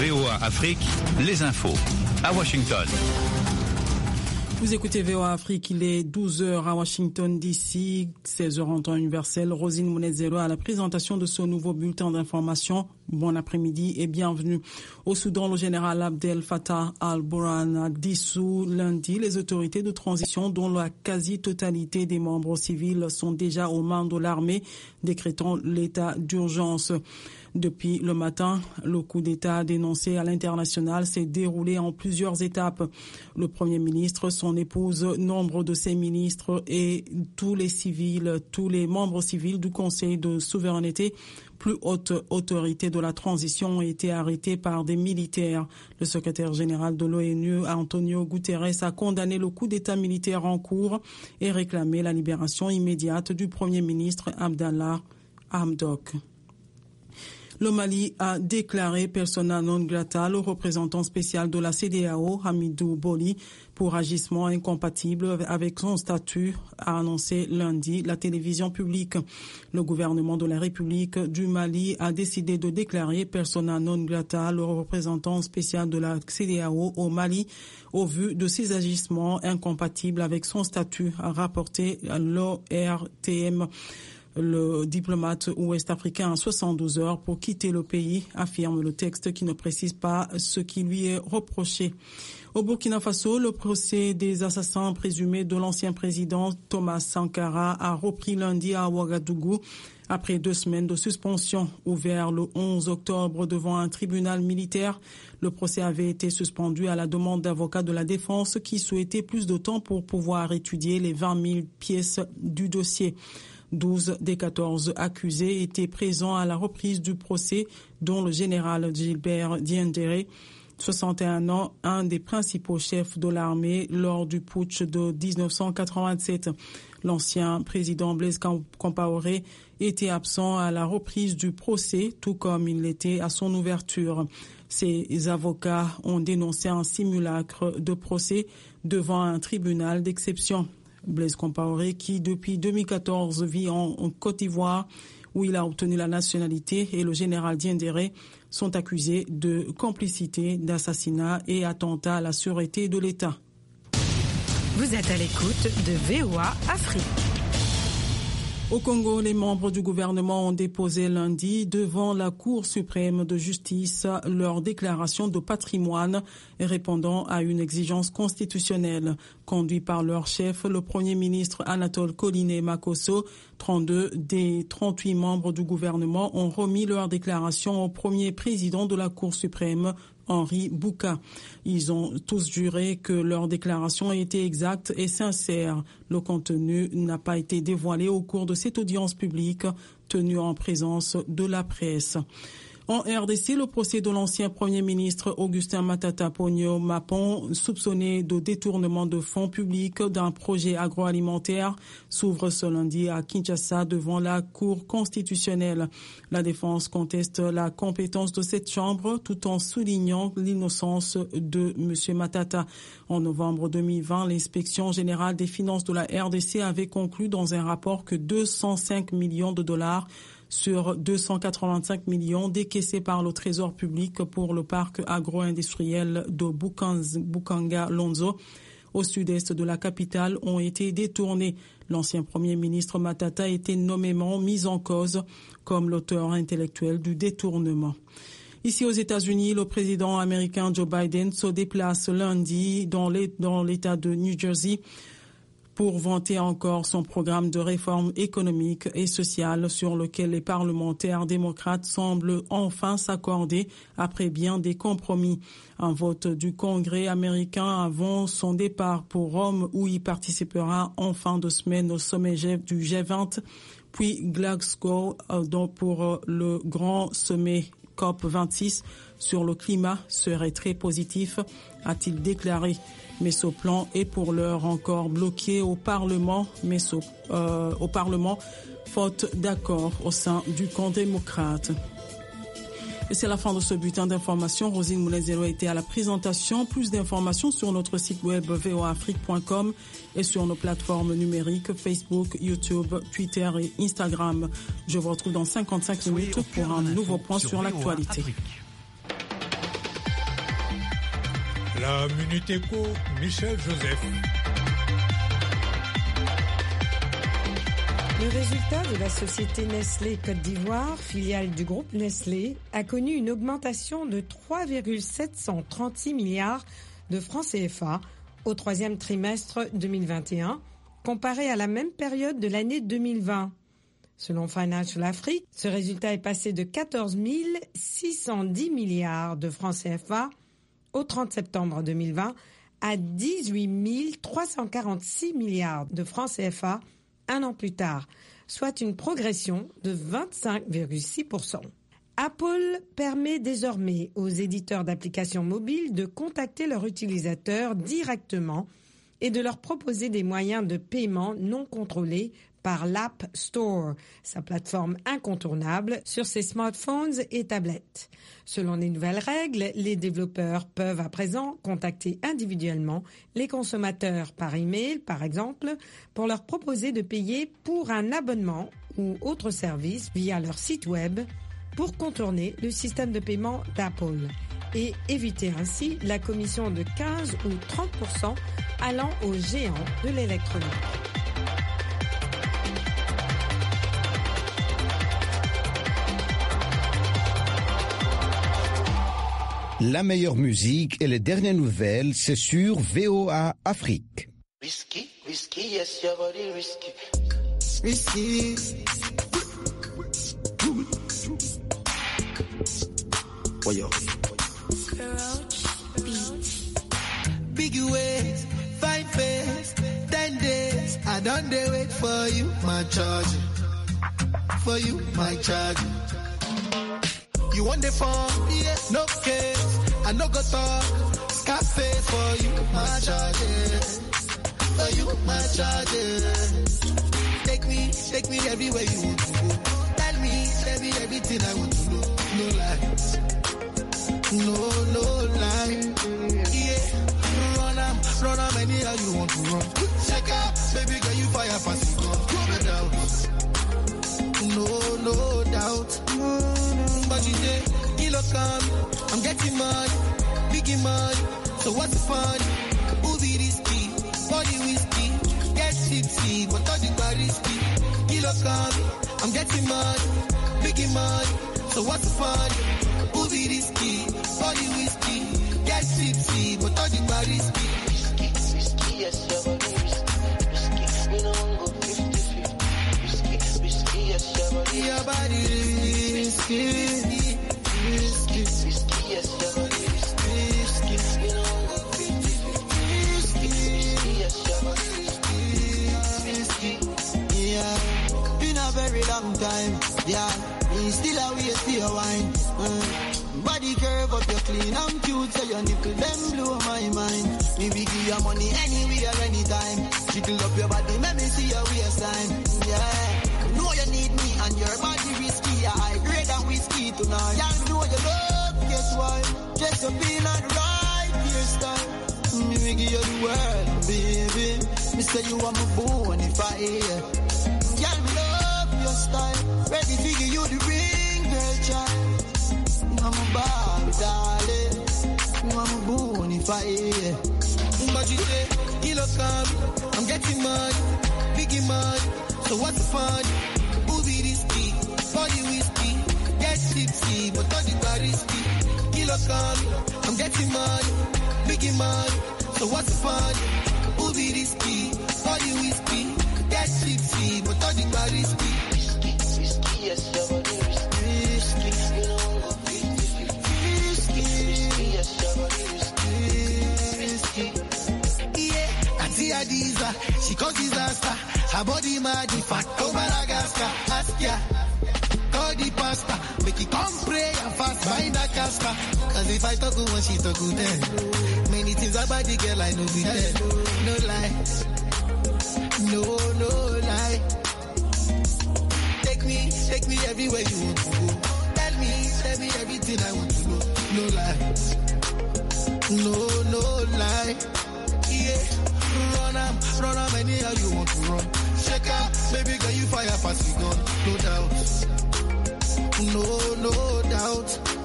VOA Afrique, les infos. À Washington. Vous écoutez VOA Afrique, il est 12h à Washington DC, 16h en temps universel. Rosine Mounezero à la présentation de ce nouveau bulletin d'information. Bon après-midi et bienvenue. Au Soudan, le général Abdel Fattah al-Burhan a dissous lundi les autorités de transition dont la quasi-totalité des membres civils sont déjà aux mains de l'armée, décrétant l'état d'urgence. Depuis le matin, le coup d'État dénoncé à l'international s'est déroulé en plusieurs étapes. Le Premier ministre, son épouse, nombre de ses ministres et tous les membres civils du Conseil de souveraineté, plus haute autorité de la transition, ont été arrêtés par des militaires. Le secrétaire général de l'ONU, Antonio Guterres, a condamné le coup d'État militaire en cours et réclamé la libération immédiate du Premier ministre Abdallah Hamdok. Le Mali a déclaré persona non grata le représentant spécial de la CEDEAO, Hamidou Boli, pour agissement incompatible avec son statut, a annoncé lundi la télévision publique. Le gouvernement de la République du Mali a décidé de déclarer persona non grata le représentant spécial de la CEDEAO au Mali au vu de ses agissements incompatibles avec son statut, a rapporté l'ORTM. Le diplomate ouest-africain a 72 heures pour quitter le pays, affirme le texte qui ne précise pas ce qui lui est reproché. Au Burkina Faso, le procès des assassins présumés de l'ancien président Thomas Sankara a repris lundi à Ouagadougou après 2 semaines de suspension. Ouvert le 11 octobre devant un tribunal militaire, le procès avait été suspendu à la demande d'avocats de la défense qui souhaitaient plus de temps pour pouvoir étudier les 20 000 pièces du dossier. 12 des 14 accusés étaient présents à la reprise du procès, dont le général Gilbert Diendéré, 61 ans, un des principaux chefs de l'armée lors du putsch de 1987. L'ancien président Blaise Compaoré était absent à la reprise du procès, tout comme il l'était à son ouverture. Ses avocats ont dénoncé un simulacre de procès devant un tribunal d'exception. Blaise Compaoré, qui depuis 2014 vit en Côte d'Ivoire, où il a obtenu la nationalité, et le général Diendéré sont accusés de complicité, d'assassinat et attentat à la sûreté de l'État. Vous êtes à l'écoute de VOA Afrique. Au Congo, les membres du gouvernement ont déposé lundi devant la Cour suprême de justice leur déclaration de patrimoine répondant à une exigence constitutionnelle. Conduit par leur chef, le Premier ministre Anatole Koliné Makosso, 32 des 38 membres du gouvernement ont remis leur déclaration au premier président de la Cour suprême, Henri Bouka. Ils ont tous juré que leur déclaration était exacte et sincère. Le contenu n'a pas été dévoilé au cours de cette audience publique tenue en présence de la presse. En RDC, le procès de l'ancien Premier ministre Augustin Matata Ponyo Mapon, soupçonné de détournement de fonds publics d'un projet agroalimentaire, s'ouvre ce lundi à Kinshasa devant la Cour constitutionnelle. La défense conteste la compétence de cette chambre tout en soulignant l'innocence de M. Matata. En novembre 2020, l'inspection générale des finances de la RDC avait conclu dans un rapport que 205 millions de dollars sur 285 millions décaissés par le Trésor public pour le parc agro-industriel de Bukanga-Lonzo au sud-est de la capitale ont été détournés. L'ancien Premier ministre Matata a été nommément mis en cause comme l'auteur intellectuel du détournement. Ici aux États-Unis, le président américain Joe Biden se déplace lundi dans l'État de New Jersey pour vanter encore son programme de réforme économique et sociale sur lequel les parlementaires démocrates semblent enfin s'accorder après bien des compromis. Un vote du Congrès américain avant son départ pour Rome où il participera en fin de semaine au sommet du G20, puis Glasgow pour le grand sommet COP26 sur le climat serait très positif, a-t-il déclaré. Mais ce plan est pour l'heure encore bloqué au Parlement, faute d'accord au sein du camp démocrate. Et c'est la fin de ce bulletin d'information. Rosine Moulin-Zéro a été à la présentation. Plus d'informations sur notre site web voafrique.com et sur nos plateformes numériques Facebook, YouTube, Twitter et Instagram. Je vous retrouve dans 55 minutes pour un nouveau point sur l'actualité. La Minute Éco, Michel Joseph. Le résultat de la société Nestlé Côte d'Ivoire, filiale du groupe Nestlé, a connu une augmentation de 3,736 milliards de francs CFA au troisième trimestre 2021, comparé à la même période de l'année 2020. Selon Financial Afrique, ce résultat est passé de 14 610 milliards de francs CFA au 30 septembre 2020 à 18 346 milliards de francs CFA un an plus tard, soit une progression de 25,6%. Apple permet désormais aux éditeurs d'applications mobiles de contacter leurs utilisateurs directement et de leur proposer des moyens de paiement non contrôlés par l'App Store, sa plateforme incontournable sur ses smartphones et tablettes. Selon les nouvelles règles, les développeurs peuvent à présent contacter individuellement les consommateurs par email, par exemple, pour leur proposer de payer pour un abonnement ou autre service via leur site web pour contourner le système de paiement d'Apple et éviter ainsi la commission de 15 ou 30% allant aux géants de l'électronique. La meilleure musique et les dernières nouvelles, c'est sur VOA Afrique. Risky, risky, yes, your body risky. Risky. Oh, yo. Big ways, fine face, 10 days. I done they wait for you, my charge. For you, my charge. You want the phone? Yeah, no case. I no go talk. Scarface for you, my charges. For you, my charges. Take me everywhere you want to go. Tell me everything I want to know. No lies. No lie. Yeah, run am anyhow you want to run. Check out, baby girl, you fire pass it on. No doubt. But you say, kilo come, I'm getting money, biggie money. So what's the fun? Who be risky? Body whiskey, get tipsy, but all the risky. Kilo come, I'm getting money, biggie money. So what's the fun? Who be risky? Body whiskey, get tipsy, but all the risky. Risky, yes, your body risky. We don't go 50-50. Risky, yes, your body risky. Your body risky. Risky, yes, your body risky. We don't go 50-50. Risky, yes, your body risky. Yeah, been a very long time. Yeah, me still a wait for your wine. Body curve up, you clean and cute, so your nipple them blow my mind. Me we give you money anywhere, anytime. Jiggle up your body, let me see your waistline. Yeah, know you need me and your body risky. I grade and whiskey tonight. Yeah, know you love, guess why? Just up in on the right hairstyle. Me we give you the world, baby. Me say you are my bonfire. Yeah, me love your style. Ready to give you the ring, girl, child. I'm a Barbie, darling. I'm a bonfire. But you say, kilo come, I'm getting money, biggie money. So what's the fun? Who be risky? Body whiskey, get tipsy, but all the risky. Kilo come, I'm getting money, biggie money. So what's the fun? Who be risky? Body whiskey, get tipsy, but all the risky. Risky, yes, your body risky. We don't go 50-50. Risky, yes, your body risky. Yeah, Auntie Adiza, she cause disaster. Her body mad, the fat over Madagascar. Ask ya, call the pastor, make it come pray and fast, find a casper. Cause if I talk good one, she talk good then. Many things about the girl I know be there. No lie, no lie. Take me everywhere you want to go. Tell me everything I want to know. No lie, no lie. Yeah, run am anyhow you want to run. Check out, baby girl, you fire pass it gun. No doubt.